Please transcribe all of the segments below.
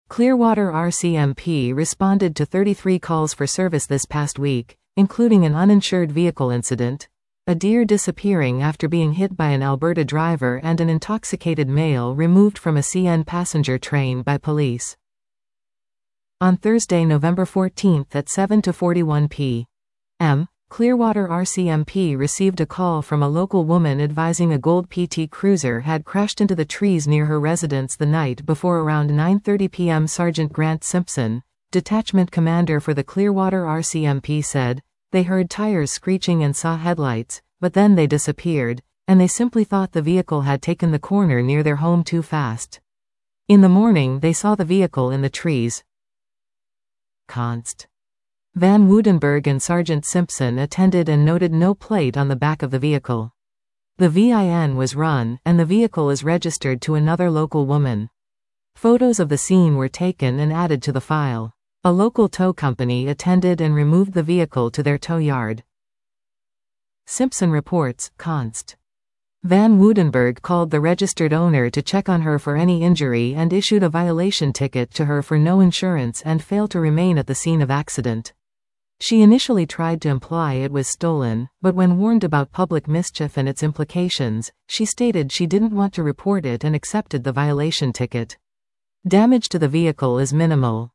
Clearwater RCMP responded to 33 calls for service this past week, including an uninsured vehicle incident, a deer disappearing after being hit by an Alberta driver, and an intoxicated male removed from a CN passenger train by police. On Thursday, November 14 at 7:41 p.m., Clearwater RCMP received a call from a local woman advising a gold PT Cruiser had crashed into the trees near her residence the night before. Around 9:30 p.m., Sergeant Grant Simpson, detachment commander for the Clearwater RCMP, said, "They heard tires screeching and saw headlights, but then they disappeared, and they simply thought the vehicle had taken the corner near their home too fast. In the morning they saw the vehicle in the trees." Const. Van Woudenberg and Sergeant Simpson attended and noted no plate on the back of the vehicle. The VIN was run, and the vehicle is registered to another local woman. Photos of the scene were taken and added to the file. A local tow company attended and removed the vehicle to their tow yard. Simpson reports, Const. Van Woudenberg called the registered owner to check on her for any injury and issued a violation ticket to her for no insurance and failed to remain at the scene of accident. She initially tried to imply it was stolen, but when warned about public mischief and its implications, she stated she didn't want to report it and accepted the violation ticket. Damage to the vehicle is minimal.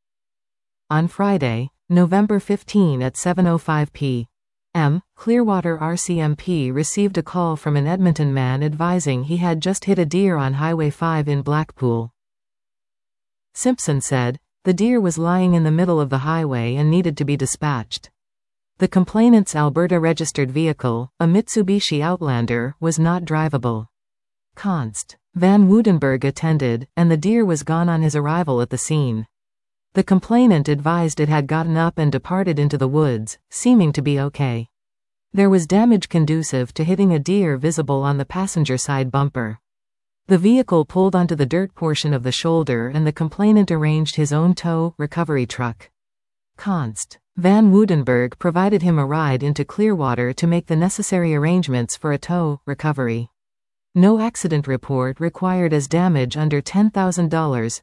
On Friday, November 15 at 7:05 p.m., Clearwater RCMP received a call from an Edmonton man advising he had just hit a deer on Highway 5 in Blackpool. Simpson said, "The deer was lying in the middle of the highway and needed to be dispatched." The complainant's Alberta-registered vehicle, a Mitsubishi Outlander, was not drivable. Const. Van Woudenberg attended, and the deer was gone on his arrival at the scene. The complainant advised it had gotten up and departed into the woods, seeming to be okay. There was damage conducive to hitting a deer visible on the passenger side bumper. The vehicle pulled onto the dirt portion of the shoulder and the complainant arranged his own tow recovery truck. Const. Van Woudenberg provided him a ride into Clearwater to make the necessary arrangements for a tow recovery. No accident report required as damage under $10,000.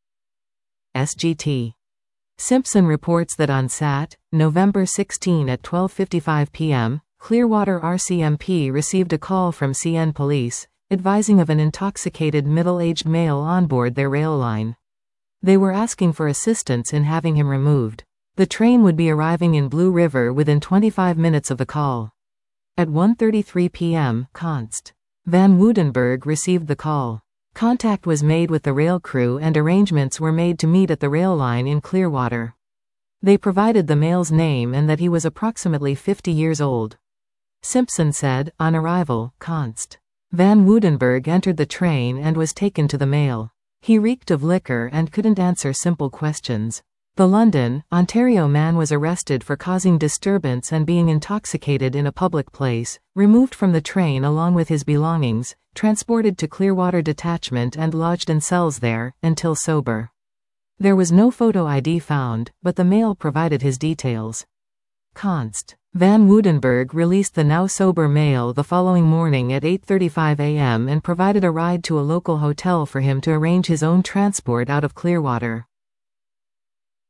SGT. Simpson reports that on Sat. November 16 at 12:55 p.m., Clearwater RCMP received a call from CN Police, advising of an intoxicated middle-aged male on board their rail line. They were asking for assistance in having him removed. The train would be arriving in Blue River within 25 minutes of the call. At 1:33 p.m., Const. Van Woudenberg received the call. Contact was made with the rail crew and arrangements were made to meet at the rail line in Clearwater. They provided the male's name and that he was approximately 50 years old. Simpson said, on arrival, Const. Van Woudenberg entered the train and was taken to the male. He reeked of liquor and couldn't answer simple questions. The London, Ontario man was arrested for causing disturbance and being intoxicated in a public place, removed from the train along with his belongings, transported to Clearwater Detachment and lodged in cells there, until sober. There was no photo ID found, but the male provided his details. Const. Van Woudenberg released the now sober male the following morning at 8:35 a.m. and provided a ride to a local hotel for him to arrange his own transport out of Clearwater.